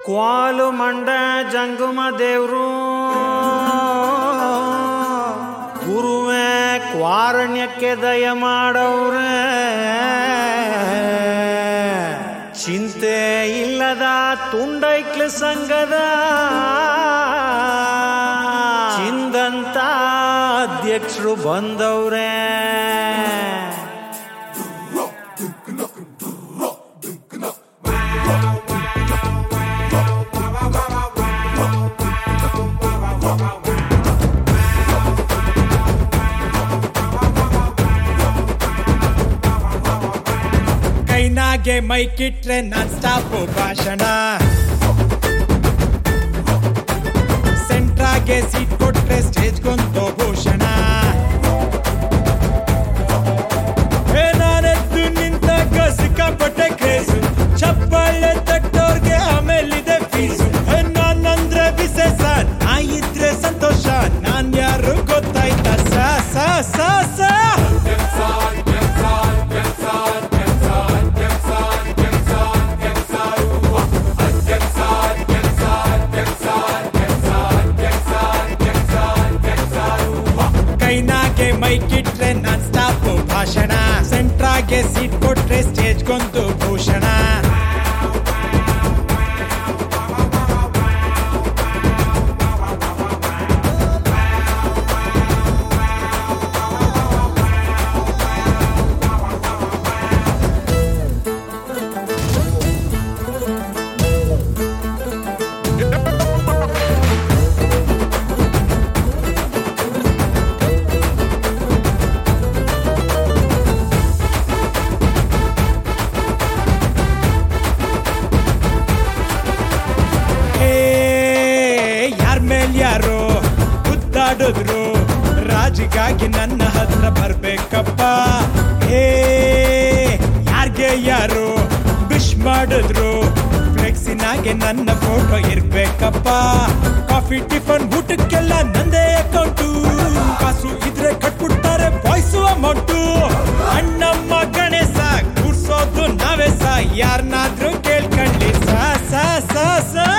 ಕ್ವಾಲು ಮಂಡ ಜಂಗುಮ ದೇವ್ರು ಗುರುವೇ ಕ್ವಾರಣ್ಯಕ್ಕೆ ದಯ ಮಾಡವ್ರೆ. ಚಿಂತೆ ಇಲ್ಲದ ತುಂಡೈಕ್ಲ ಸಂಘದ ಚಿಂದಂತ ಅಧ್ಯಕ್ಷರು ಬಂದವ್ರೆ. ಕೈನಾಗೆ ಮೈಕಿಟ್ರೆ ನಾನ್ ಸ್ಟಾಪ್ ಭಾಷಣ, ಸೆಂಟ್ರಾಗೆ ಸೀಟ್ ಕೊಟ್ರೆ ಸ್ಟೇಜ್ಗೊಂದು ಭೂಷಣ. ನಾನೆದ್ದು ನಿಂತಾಗ ಸಿಕ್ಕಾಪಟ್ಟೆ ಕ್ರೇಜು, ಚಪ್ಪಾಳೆ ತಟ್ಟೋರ್ಗೆ ಆಮೇಲಿದೆ ಫೀಸು. ನಾನಂದ್ರೆ ವಿಶೇಷ, ನಾ ಇದ್ರೆ ಸಂತೋಷ, ನಾನ್ ಯಾರು ಗೊತ್ತಾಯ್ತಾ? ಸಾ ಸಾ ಸಾ ಸಾ ಕೈನಾಗೆ ಮೈಕಿಟ್ರೆ ನಾನ್ ಸ್ಟಾಪ್ ಭಾಷಣ, ಸೆಂಟ್ರಾಗೆ ಸೀಟ್ ಕೊಟ್ರೆ ಸ್ಟೇಜ್ಗೊಂದು ಭೂಷಣ. ಯಾರೋ ಗುದ್ದಾಡಿದ್ರು, ರಾಜಿಗಾಗಿ ನನ್ನ ಹತ್ರ ಬರ್ಬೇಕಪ್ಪ. ಯಾರ್ಗೆ ಯಾರು ವಿಶ್ ಮಾಡಿದ್ರು, ಫ್ಲೆಕ್ಸಿನಾಗೆ ನನ್ನ ಫೋಟೋ ಇರ್ಬೇಕಪ್ಪ. ಕಾಫಿ ಟಿಫನ್ ಊಟಕ್ಕೆಲ್ಲ ನಂದೇ ಅಕೌಂಟು, ಕಾಸು ಇದ್ರೆ ಕಟ್ಬಿಡ್ತಾರೆ ಬಾಯ್ಸು ಅಮೌಂಟು. ಅಣ್ಣಮ್ಮ ಗಣೇಶ ಕೂರ್ಸೋದು ನಾವೇ ಸಾ, ಯಾರನ್ನಾದ್ರೂ ಕೇಳ್ಕೊಳ್ಳಿ ಸಾ ಸಾ ಸಾ ಸಾ.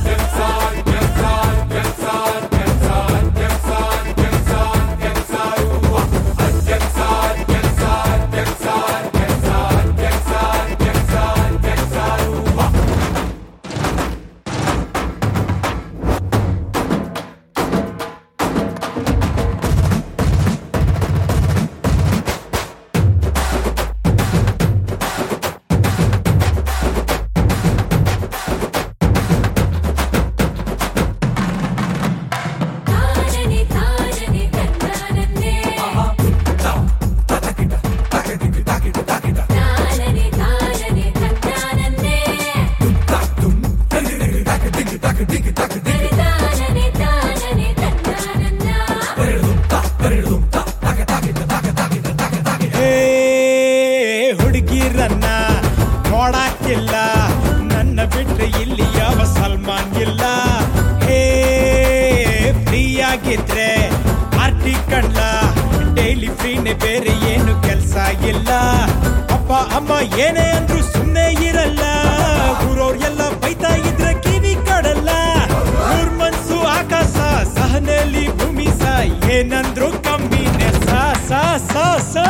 ಹುಡುಗಿರನ್ನ ನೋಡಾಕಿಲ್ಲ, ನನ್ನ ಬಿಟ್ರೆ ಇಲ್ಲಿ ಯಾವ ಸಲ್ಮಾನ್ ಇಲ್ಲ. ಫ್ರೀ ಆಗಿದ್ರೆ ಪಾರ್ಟಿ ಕಣ್ಲ, ಡೈಲಿ ಫ್ರೀನೆ, ಬೇರೆ ಏನು ಕೆಲ್ಸ ಇಲ್ಲ. ಅಪ್ಪ ಅಮ್ಮ ಏನೇ ಅಂದ್ರು ಸುಮ್ಮನೆ ಇರಲ್ಲ, ಊರವ್ರು ಎಲ್ಲ ಬೈತಾ ಇದ್ರೆ ಕಿವಿ ಕಡಲ್ಲ. ಊರ್ ಮನ್ಸು ಆಕಾಶ, ಸಹನೆಯಲ್ಲಿ ಭೂಮಿ ಸಾ, ಏನಂದ್ರು ಕಮ್ಮಿನೇ ಸಾ ಸಾ ಸಾ ಸಾ.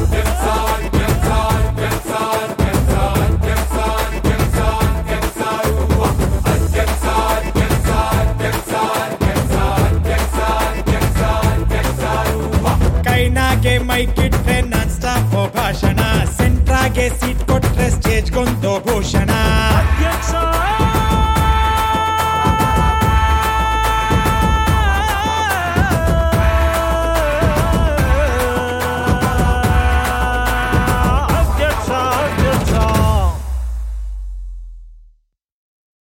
ಕೈನಾಗೆ ಮೈಕಿಟ್ರೆ ನಾನ್ ಸ್ಟಾಪ್ ಭಾಷಣ, ಸೆಂಟ್ರಾಗೆ ಸೀಟ್ ಕೊಟ್ರೆ ಸ್ಟೇಜ್ಗೊಂದು ಭೂಷಣ.